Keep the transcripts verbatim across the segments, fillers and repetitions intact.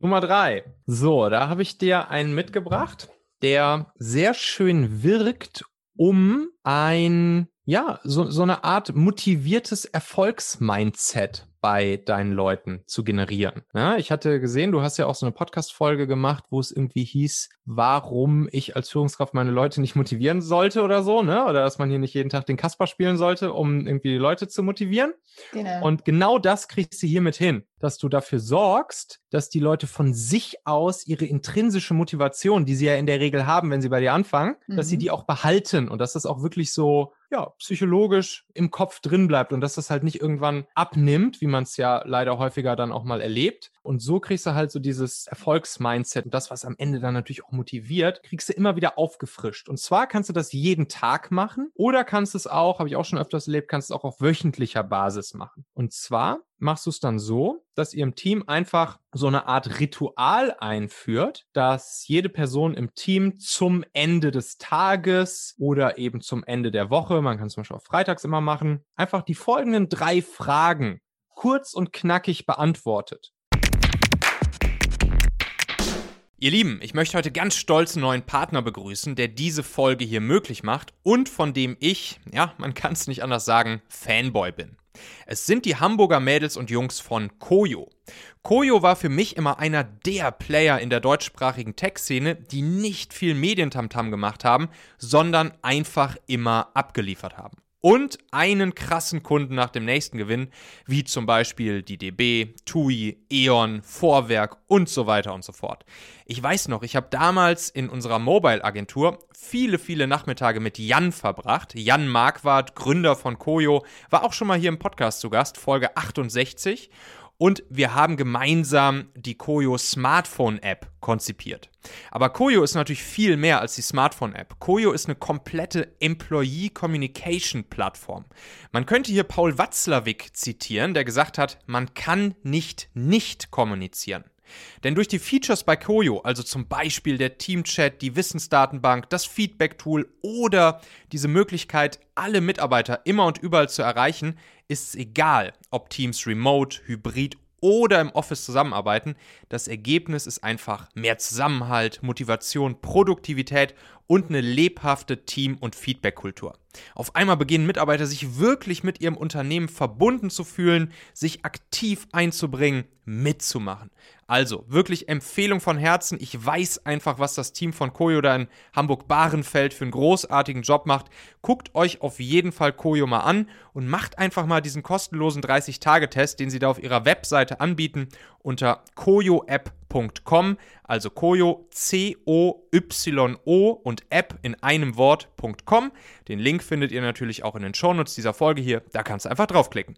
Nummer drei. So, da habe ich dir einen mitgebracht, der sehr schön wirkt, um ein, ja, so, so eine Art motiviertes Erfolgsmindset bei deinen Leuten zu generieren. Ja, ich hatte gesehen, du hast ja auch so eine Podcast-Folge gemacht, wo es irgendwie hieß, warum ich als Führungskraft meine Leute nicht motivieren sollte oder so, ne? Oder dass man hier nicht jeden Tag den Kasper spielen sollte, um irgendwie die Leute zu motivieren. Genau. Und genau das kriegst du hiermit hin, dass du dafür sorgst, dass die Leute von sich aus ihre intrinsische Motivation, die sie ja in der Regel haben, wenn sie bei dir anfangen, mhm. dass sie die auch behalten und dass das auch wirklich so, ja, psychologisch im Kopf drin bleibt und dass das halt nicht irgendwann abnimmt, wie man es ja leider häufiger dann auch mal erlebt. Und so kriegst du halt so dieses Erfolgsmindset und das, was am Ende dann natürlich auch motiviert, kriegst du immer wieder aufgefrischt. Und zwar kannst du das jeden Tag machen oder kannst es auch, habe ich auch schon öfters erlebt, kannst du es auch auf wöchentlicher Basis machen. Und zwar machst du es dann so, dass ihr im Team einfach so eine Art Ritual einführt, dass jede Person im Team zum Ende des Tages oder eben zum Ende der Woche, man kann es zum Beispiel auch freitags immer machen, einfach die folgenden drei Fragen kurz und knackig beantwortet. Ihr Lieben, ich möchte heute ganz stolz einen neuen Partner begrüßen, der diese Folge hier möglich macht und von dem ich, ja, man kann es nicht anders sagen, Fanboy bin. Es sind die Hamburger Mädels und Jungs von Koyo. Koyo war für mich immer einer der Player in der deutschsprachigen Tech-Szene, die nicht viel Medientamtam gemacht haben, sondern einfach immer abgeliefert haben. Und einen krassen Kunden nach dem nächsten gewinnen, wie zum Beispiel die D B, T U I, E.ON, Vorwerk und so weiter und so fort. Ich weiß noch, ich habe damals in unserer Mobile-Agentur viele, viele Nachmittage mit Jan verbracht. Jan Marquardt, Gründer von Koyo, war auch schon mal hier im Podcast zu Gast, Folge achtundsechzig. Und wir haben gemeinsam die Koyo Smartphone-App konzipiert. Aber Koyo ist natürlich viel mehr als die Smartphone-App. Koyo ist eine komplette Employee-Communication-Plattform. Man könnte hier Paul Watzlawick zitieren, der gesagt hat, man kann nicht nicht kommunizieren. Denn durch die Features bei Koyo, also zum Beispiel der Teamchat, die Wissensdatenbank, das Feedback-Tool oder diese Möglichkeit, alle Mitarbeiter immer und überall zu erreichen, ist es egal, ob Teams remote, hybrid oder im Office zusammenarbeiten. Das Ergebnis ist einfach mehr Zusammenhalt, Motivation, Produktivität und eine lebhafte Team- und Feedback-Kultur. Auf einmal beginnen Mitarbeiter sich wirklich mit ihrem Unternehmen verbunden zu fühlen, sich aktiv einzubringen, mitzumachen. Also wirklich Empfehlung von Herzen. Ich weiß einfach, was das Team von Koyo da in Hamburg-Bahrenfeld für einen großartigen Job macht. Guckt euch auf jeden Fall Koyo mal an und macht einfach mal diesen kostenlosen dreißig-Tage-Test, den sie da auf ihrer Webseite anbieten, unter koyo app punkt com, also Koyo, C O Y O und App in einem Wort Punkt com. Den Link findet ihr natürlich auch in den Shownotes dieser Folge hier. Da kannst du einfach draufklicken.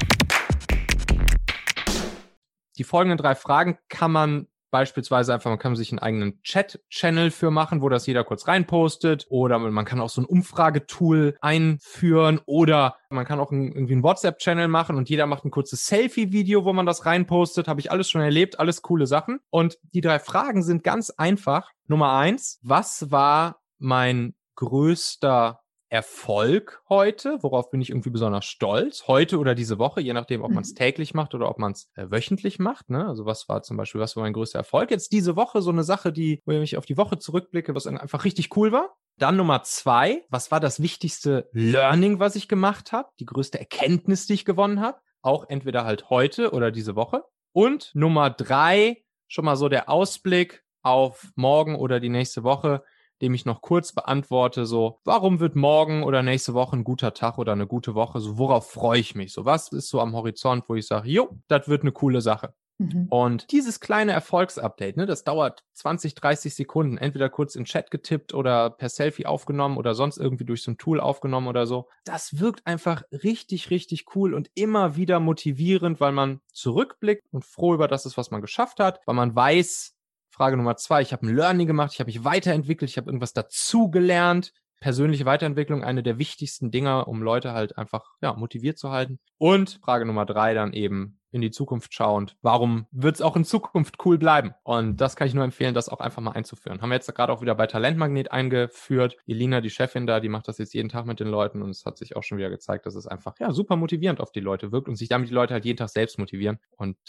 Die folgenden drei Fragen kann man beispielsweise einfach, man kann sich einen eigenen Chat-Channel für machen, wo das jeder kurz reinpostet, oder man kann auch so ein Umfragetool einführen, oder man kann auch ein, irgendwie einen WhatsApp-Channel machen und jeder macht ein kurzes Selfie-Video, wo man das reinpostet. Habe ich alles schon erlebt, alles coole Sachen. Und die drei Fragen sind ganz einfach. Nummer eins, was war mein größter Erfolg heute? Worauf bin ich irgendwie besonders stolz? Heute oder diese Woche, je nachdem, ob man es täglich macht oder ob man es äh, wöchentlich macht. Ne? Also was war zum Beispiel, was war mein größter Erfolg? Jetzt diese Woche so eine Sache, die, wo ich auf die Woche zurückblicke, was einfach richtig cool war. Dann Nummer zwei, was war das wichtigste Learning, was ich gemacht habe? Die größte Erkenntnis, die ich gewonnen habe? Auch entweder halt heute oder diese Woche. Und Nummer drei, schon mal so der Ausblick auf morgen oder die nächste Woche, dem ich noch kurz beantworte, so, warum wird morgen oder nächste Woche ein guter Tag oder eine gute Woche? So, worauf freue ich mich? So, was ist so am Horizont, wo ich sage, jo, das wird eine coole Sache. Mhm. Und dieses kleine Erfolgsupdate, ne, das dauert zwanzig, dreißig Sekunden, entweder kurz in Chat getippt oder per Selfie aufgenommen oder sonst irgendwie durch so ein Tool aufgenommen oder so. Das wirkt einfach richtig, richtig cool und immer wieder motivierend, weil man zurückblickt und froh über das ist, was man geschafft hat, weil man weiß, Frage Nummer zwei, ich habe ein Learning gemacht, ich habe mich weiterentwickelt, ich habe irgendwas dazugelernt. Persönliche Weiterentwicklung, eine der wichtigsten Dinge, um Leute halt einfach ja, motiviert zu halten. Und Frage Nummer drei dann eben in die Zukunft schauend. Warum wird es auch in Zukunft cool bleiben? Und das kann ich nur empfehlen, das auch einfach mal einzuführen. Haben wir jetzt gerade auch wieder bei Talentmagnet eingeführt. Elina, die Chefin da, die macht das jetzt jeden Tag mit den Leuten und es hat sich auch schon wieder gezeigt, dass es einfach ja super motivierend auf die Leute wirkt und sich damit die Leute halt jeden Tag selbst motivieren. Und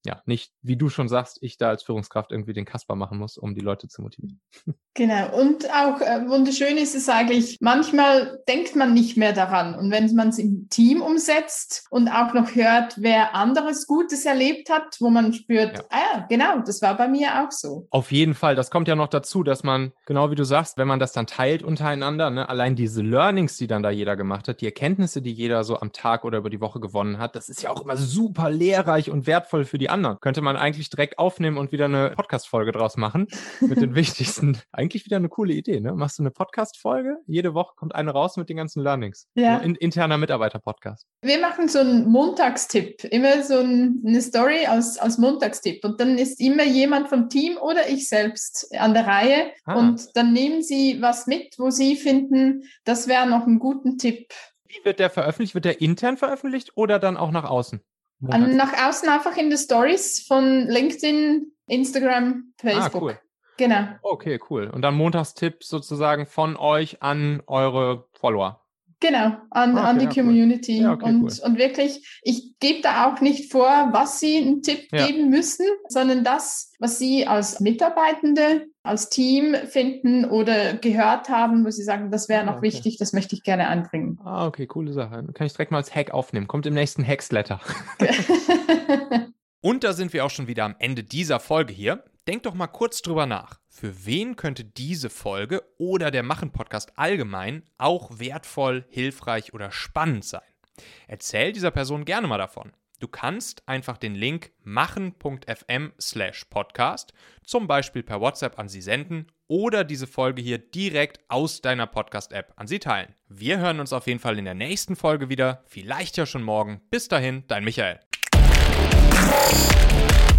ja, nicht, wie du schon sagst, ich da als Führungskraft irgendwie den Kasper machen muss, um die Leute zu motivieren. Genau. Und auch äh, wunderschön ist es eigentlich, manchmal denkt man nicht mehr daran. Und wenn man es im Team umsetzt und auch noch hört, wer anderes Gutes erlebt hat, wo man spürt, ja. ah ja, genau, das war bei mir auch so. Auf jeden Fall. Das kommt ja noch dazu, dass man, genau wie du sagst, wenn man das dann teilt untereinander, ne, allein diese Learnings, die dann da jeder gemacht hat, die Erkenntnisse, die jeder so am Tag oder über die Woche gewonnen hat, das ist ja auch immer super lehrreich und wertvoll für die anderen. Könnte man eigentlich direkt aufnehmen und wieder eine Podcast-Folge draus machen mit den wichtigsten. Eigentlich wieder eine coole Idee, ne? Machst du eine Podcast-Folge? Jede Woche kommt eine raus mit den ganzen Learnings. Ja. So in, interner Mitarbeiter-Podcast. Wir machen so einen Montagstipp. Immer so ein, eine Story als, als Montagstipp. Und dann ist immer jemand vom Team oder ich selbst an der Reihe. Ah. Und dann nehmen sie was mit, wo sie finden, das wäre noch ein guter Tipp. Wie wird der veröffentlicht? Wird der intern veröffentlicht oder dann auch nach außen? An, nach außen einfach in die Stories von LinkedIn, Instagram, Facebook. Ah, cool. Genau. Okay, cool. Und dann Montagstipp sozusagen von euch an eure Follower. Genau, an, okay, an die ja, Community. Cool. Ja, okay, und, cool. und wirklich, ich gebe da auch nicht vor, was Sie einen Tipp ja. geben müssen, sondern das, was Sie als Mitarbeitende, als Team finden oder gehört haben, wo Sie sagen, das wäre noch okay. wichtig, das möchte ich gerne einbringen. Ah, okay, coole Sache. Dann kann ich direkt mal als Hack aufnehmen. Kommt im nächsten Hacksletter. Und da sind wir auch schon wieder am Ende dieser Folge hier. Denk doch mal kurz drüber nach. Für wen könnte diese Folge oder der Machen-Podcast allgemein auch wertvoll, hilfreich oder spannend sein? Erzähl dieser Person gerne mal davon. Du kannst einfach den Link machen.fm slash podcast zum Beispiel per WhatsApp an sie senden oder diese Folge hier direkt aus deiner Podcast-App an sie teilen. Wir hören uns auf jeden Fall in der nächsten Folge wieder, vielleicht ja schon morgen. Bis dahin, dein Michael.